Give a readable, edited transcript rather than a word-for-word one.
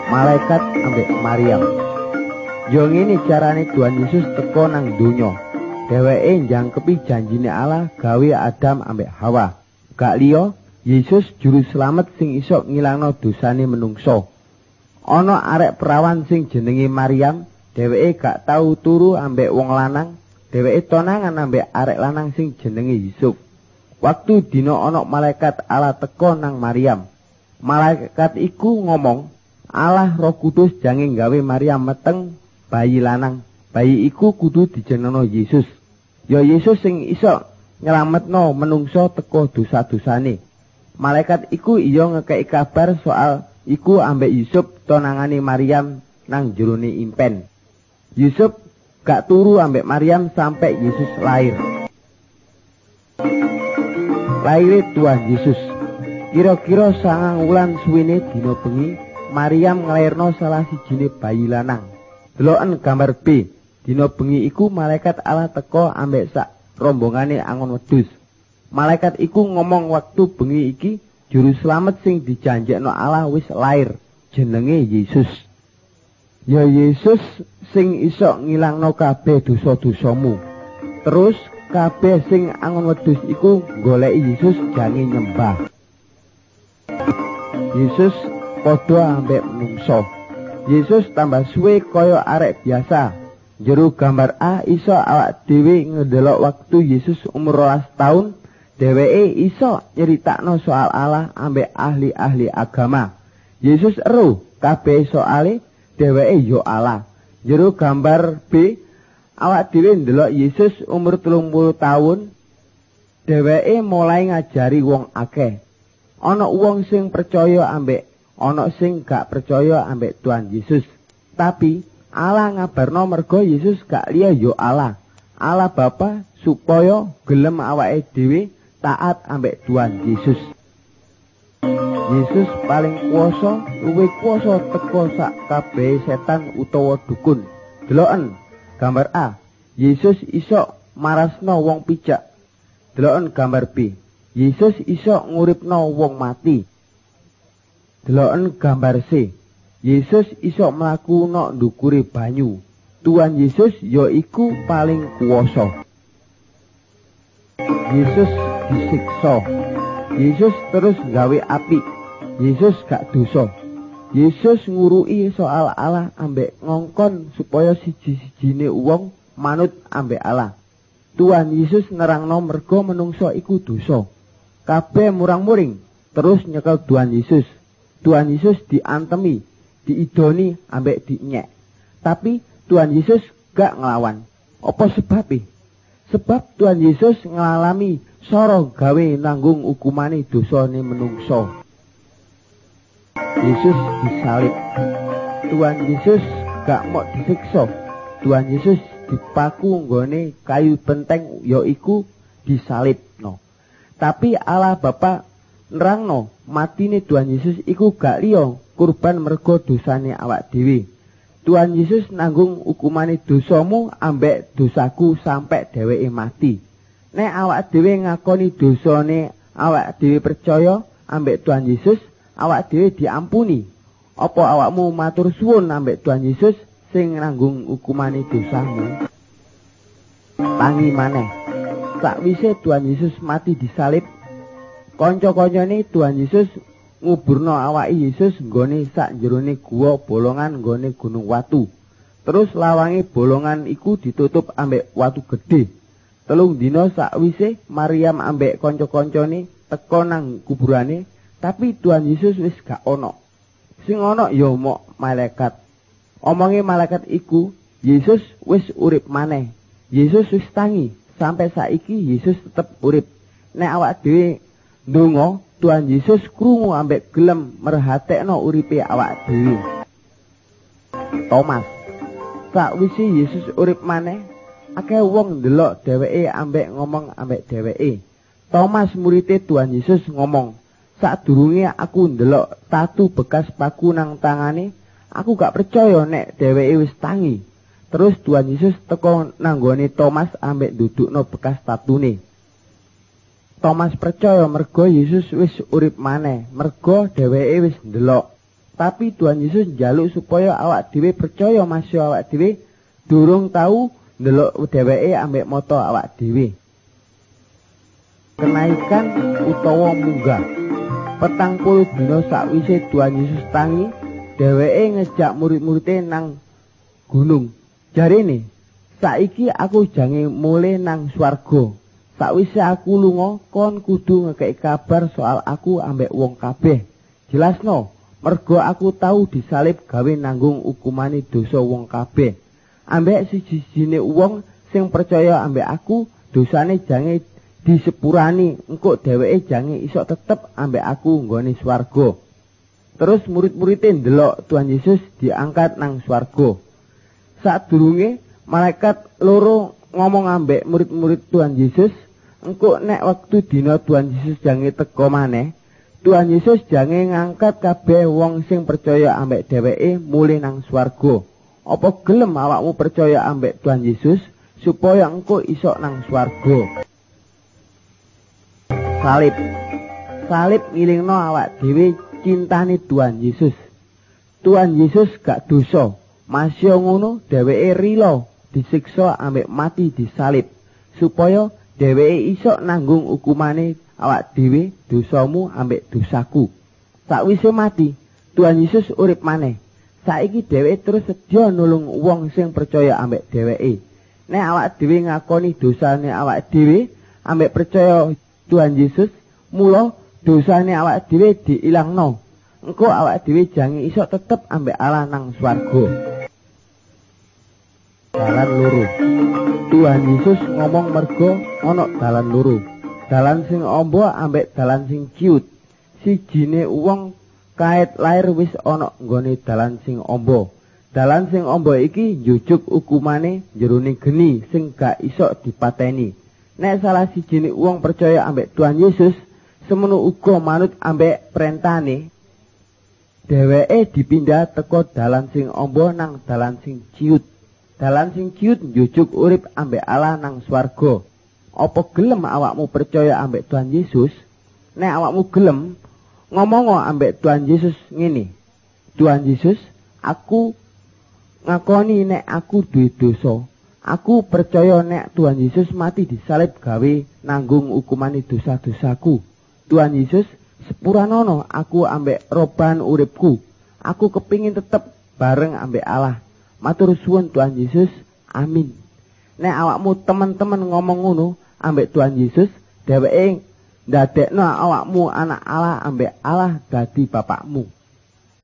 malaikat ambek Maryam. Yo ngene carane Tuhan Yesus teko nang donya. Dheweke njangkepi janjine Allah gawe Adam ambek Hawa. Gak liya, Yesus juru slamet sing iso ngilangno dosane menungso. Ana arek perawan sing jenenge Maryam, dheweke gak tau turu ambek wong lanang. Dheweke tonangan ambek arek lanang sing jenenge Yusuf. Waktu dina ana malaikat Allah teko nang Maryam. Malaikat iku ngomong, Allah Roh Kudus jange gawe Maryam meteng bayi lanang. Bayi iku kudu dijenengno Yesus. Ya Yesus sing iso nyelametno menungso teko dosa-dosane. Malaikat iku iya ngekeki kabar soal iku ambek Yusuf tonangane Maryam nang jerone impen. Yusuf gak turu ambek Maryam sampai Yesus lahir. Lahir Tuhan Yesus. Kira-kira 9 wulan suwene dina bengi, Maryam nglairno salah sijine bayi lanang. Deloken gambar B. Dina bengi iku malaikat Allah teko ambek sak rombongane angon wedhus. Malaikat iku ngomong waktu bengi iki juru slamet sing dijanjekno Allah wis lair, jenenge Yesus. Ya Yesus sing iso ngilangno kabeh dosa-dosamu. Terus kabeh sing angon wedhus iku goleki Yesus jange nyembah. Yesus padha ambek menungso. Yesus tambah suwe kaya arek biasa. Jero gambar A iso awak dhewe ngedelok waktu Yesus umur 12 tahun, dheweke iso nyeritakno soal Allah ambek ahli-ahli agama. Yesus ero kabeh soale dheweke yo Allah. Jero gambar B, awak dhewe ndelok Yesus umur 30 tahun, dheweke mulai ngajari wong akeh. Ana wong sing percaya ambek ana sing gak percaya ambek Tuhan Yesus. Tapi Allah ngabarno mergo Yesus gak liya yo Allah. Allah Bapa supaya gelem awake dhewe taat ambek Tuhan Yesus. Yesus paling kuwasa, luwih kuwasa teko sak kabeh setan utawa dukun. Deloken gambar A. Yesus iso marasno wong pijak. Deloken gambar B. Yesus iso nguripno wong mati. Deloken gambar C. Yesus iso mlaku nok ndukure banyu. Tuhan Yesus ya iku paling kuwasa. Yesus disiksa. Yesus terus gawe api. Yesus gak dosa. Yesus nguruki soal Allah ambek ngongkon supaya siji-sijine wong manut ambek Allah. Tuhan Yesus nerangno mergo menungso iku dosa. Kabeh murang-muring terus nyekel Tuhan Yesus. Tuhan Yesus diantemi, diidoni ambek dinyek. Tapi Tuhan Yesus gak ngelawan. Apa sebabnya? Sebab Tuhan Yesus ngalami soro gawe nanggung hukumane dosane menungso. Yesus disalib. Tuhan Yesus gak mau disiksa. Tuhan Yesus dipaku nggone kayu penteng yaiku disalib. No. Tapi Allah Bapa nerangno matine Tuhan Yesus iku gak liya kurban mergo dosane awak dhewe. Tuhan Yesus nanggung hukumane dosamu ambek dosaku sampai dheweke mati. Nek awak dhewe ngakoni dosane awak dhewe percaya ambek Tuhan Yesus, awak dhewe diampuni. Apa awakmu matur suwun ambek Tuhan Yesus sing nanggung hukumane dosamu? Tangi maneh. Sakwise Tuhan Yesus mati disalib, kanca-kancane Tuhan Yesus nguburno awake Yesus nggone sak jerone guwa bolongan nggone gunung watu. Terus lawange bolongan iku ditutup ambek watu gede. 3 dina sakwise Maryam ambek kanca-kancane teka nang kuburane, tapi Tuhan Yesus wis gak ono. Sing ono ya mok malaikat. Omonge malaikat iku, Yesus wis urip maneh. Yesus wis tangi, sampai saiki Yesus tetep urip. Nek awak dhewe ndonga, Tuhan Yesus krungu ambek gelem merhatekno uripe awak dhewe. Thomas. Sakwise Yesus urip maneh, akeh wong ndelok dheweke ambek ngomong ambek dheweke. Thomas murid Tuhan Yesus ngomong, "Sadurunge aku ndelok tatu bekas paku nang tangane, aku gak percaya nek dheweke wis tangi." Terus Tuhan Yesus teko nanggone Thomas ambek dudukno bekas tatune. Thomas percaya mergo Yesus wis urip maneh, mergo dheweke wis ndelok. Tapi Tuhan Yesus njaluk supaya awak dhewe percaya masih awak dhewe durung tahu ndelok dheweke ambek mata awak dhewe. Kenaikan utawa munggah. 40 dina sakwise Tuhan Yesus tangi, dheweke ngejak murid-muride nang gunung. Jarene, saiki aku jange mule nang swarga. Sakwise aku lunga, kon kudu ngekeki kabar soal aku ambek wong kabeh. Jelasno, mergo aku tahu disalib gawe nanggung hukumane dosa wong kabeh. Ambek siji-sijine wong sing percaya ambek aku, dosane jange disepurani, engko dheweke jange iso tetep ambek aku nggone swarga. Terus murid-muride ndelok Tuhan Yesus diangkat nang swarga. Sadurunge malaikat loro ngomong ambek murid-murid Tuhan Yesus, engko nek wektu dina Tuhan Yesus jange teka maneh, Tuhan Yesus jange ngangkat kabeh wong sing percaya ambek dheweke mulih nang swarga. Apa gelem awakmu percaya ambek Tuhan Yesus supaya engko iso nang swarga? Salib. Salib ngilingno awak dhewe cintane Tuhan Yesus. Tuhan Yesus gak dosa, masya ngono dheweke rila disiksa ambek mati disalib supaya dheweke iso nanggung hukumane awak dhewe, dosamu ambek dosaku. Sakwise mati, Tuhan Yesus urip maneh. Saiki dheweke terus sedia nulung wong sing percaya ambek dheweke. Nek awak dhewe ngakoni dosane awak dhewe ambek percaya Tuhan Yesus, mula dosane awak dhewe diilangno. Engko awak dhewe jange iso tetep ambek Allah nang swarga. Dalan loro. Tuhan Yesus ngomong mergo ana dalan loro. Dalan sing amba ambek dalan sing ciut. Sijine wong kaet lair wis ana nggone dalan sing amba. Dalan sing amba iki njujuk hukumane jerone geni sing gak iso dipateni. Nek salah sijine wong percaya ambek Tuhan Yesus, semono uga manut ambek perintane, dheweke dipindah teko dalan sing amba nang dalan sing ciut. Dalan sing ciut njujuk urip ambek Allah nang swarga. Apa gelem awakmu percaya ambek Tuhan Yesus? Nek awakmu gelem, ngomong ambek Tuhan Yesus ngene. Tuhan Yesus, aku ngakoni nek aku duwe dosa. Aku percaya nek Tuhan Yesus mati disalib gawe nanggung hukumane dosa-dosaku. Tuhan Yesus, sepuranono aku ambek roban uripku. Aku kepingin tetep bareng ambek Allah. Matur suwun Tuhan Yesus. Amin. Nek awakmu teman-teman ngomong ngono ambek Tuhan Yesus, dheweke ndadekno awakmu anak Allah ambek Allah dadi bapakmu.